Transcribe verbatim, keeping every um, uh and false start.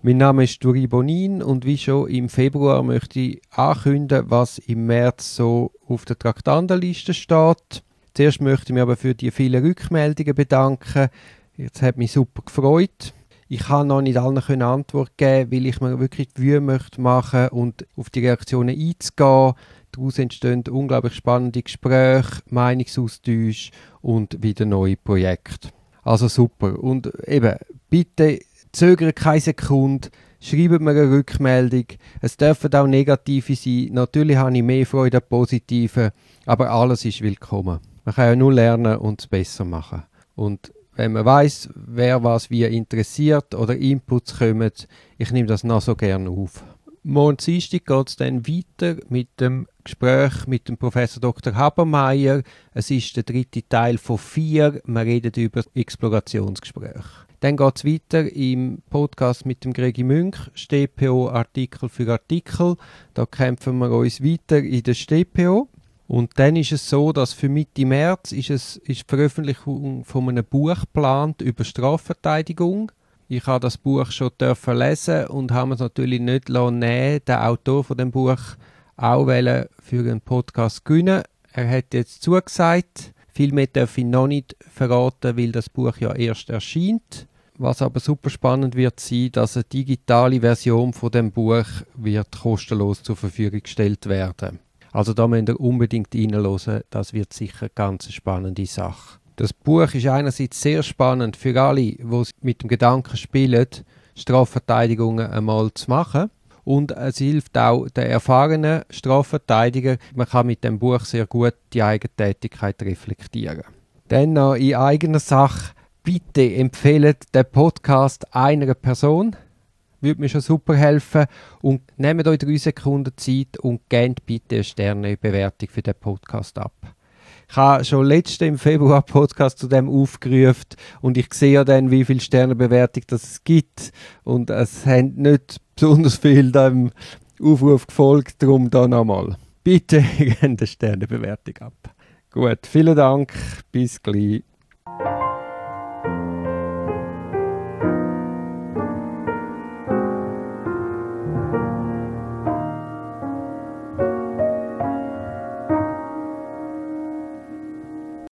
Mein Name ist Duri Bonin und wie schon im Februar möchte ich ankündigen, was im März so auf der Traktandenliste steht. Zuerst möchte ich mich aber für die vielen Rückmeldungen bedanken. Jetzt hat mich super gefreut. Ich kann noch nicht allen eine Antwort geben, weil ich mir wirklich die Mühe möchte machen und auf die Reaktionen einzugehen. Daraus entstehen unglaublich spannende Gespräche, Meinungsaustausch und wieder neue Projekte. Also super. Und eben, bitte zögert keine Sekunde, schreibt mir eine Rückmeldung. Es dürfen auch negative sein. Natürlich habe ich mehr Freude an positiven, aber alles ist willkommen. Man kann ja nur lernen und es besser machen. Und wenn man weiss, wer was wie interessiert oder Inputs kommen, ich nehme das noch so gerne auf. Morgen Dienstag geht es dann weiter mit dem Gespräch mit dem Professor Doktor Habermeyer. Es ist der dritte Teil von vier. Wir reden über Explorationsgespräche. Dann geht es weiter im Podcast mit dem Gregi Münch, S T P O Artikel für Artikel. Da kämpfen wir uns weiter in der S T P O. Und dann ist es so, dass für Mitte März ist, es, ist die Veröffentlichung von einem Buch geplant über Strafverteidigung. Ich habe das Buch schon dürfen lesen und habe es natürlich nicht nehmen, den Autor von dem Buch auch für einen Podcast gewinnen. Er hat jetzt zugesagt. Viel mehr darf ich noch nicht verraten, weil das Buch ja erst erscheint. Was aber super spannend wird sein, dass eine digitale Version von dem Buch wird kostenlos zur Verfügung gestellt werden. Also da müsst ihr unbedingt reinhören, das wird sicher eine ganz spannende Sache. Das Buch ist einerseits sehr spannend für alle, die mit dem Gedanken spielen, Strafverteidigungen einmal zu machen. Und es hilft auch den erfahrenen Strafverteidigern. Man kann mit dem Buch sehr gut die eigene Tätigkeit reflektieren. Dann noch in eigener Sache, bitte empfehlt den Podcast einer Person. Würde mir schon super helfen. Und nehmt euch drei Sekunden Zeit und gebt bitte eine Sternebewertung für den Podcast ab. Ich habe schon letzten im Februar Podcast zu dem aufgerufen und ich sehe ja dann, wie viele Sternebewertungen es gibt. Und es haben nicht besonders viel dem Aufruf gefolgt, darum da nochmal. Bitte gebt eine Sternebewertung ab. Gut, vielen Dank, bis gleich.